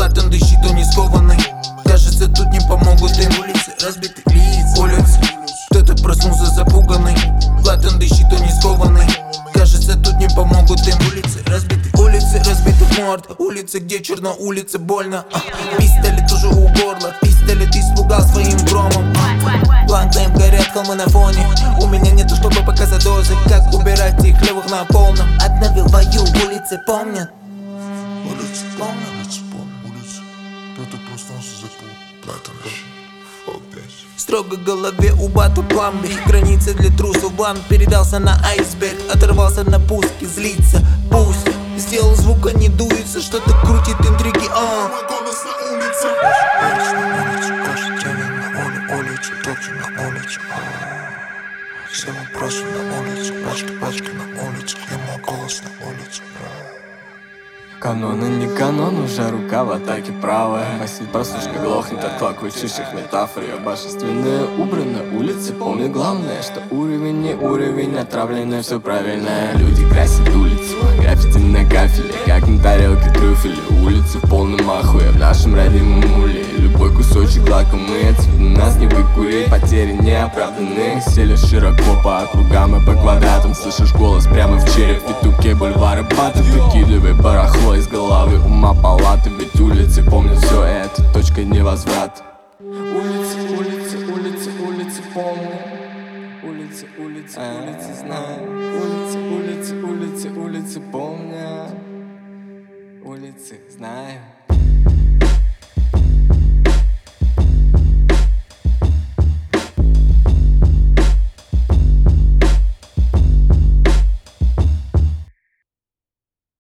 Платон дышит, он не скованный. Кажется, тут не помогут им улицы разбитых лиц. Улицы, кто-то проснулся запуганный. Платон дышит, он не скованный. Кажется, тут не помогут им улицы разбитых морд. Улицы, где черно, улице больно. Пистолет уже у горла, пистолет испугал своим громом. Бланк тайм, горят холмы на фоне. У меня нету, чтобы показать дозы. Как убирать их левых на полном. Обновил бою, улицы помнят. Улицы помнят, улицы. Кто-то проснулся запугал. Платон дышит. Строго в голове у бата пламби. Границы для трусов, блан передался на айсберг. Оторвался на пуске, злится, пусть. Сделал звук, а не дуется, что-то крутит интриги. Мой голос на улице. Каждый день на улице, топчу на улице. Все вопросы на улице, пачки на улице. И мой голос на улице. Каноны не канон, уже рука в атаке правая. Мысль прослушка глохнет от клокочущих метафор. Ее божественные убраны улицы. Помни главное, что уровень не уровень, отравленное все правильное. Люди красят улицу, граффити на кафеле, как на тарелке трюфеля. Улицы в полном ахуе в нашем родимом уле. Любой кусочек лакомый, отсюда нас не выкурить. Потери неоправданные, сели широко по округам и по квадратам. Слышишь голос прямо в череп, Витуке, бульвары, баты. Выкидывай барахло из головы, ума палаты. Ведь улицы помнят все это, точка невозврата. Улицы, улицы, улицы, улицы помнят. Улицы, улицы, улицы знают. Улицы, улицы, улицы, улицы помнят. Улицы знают.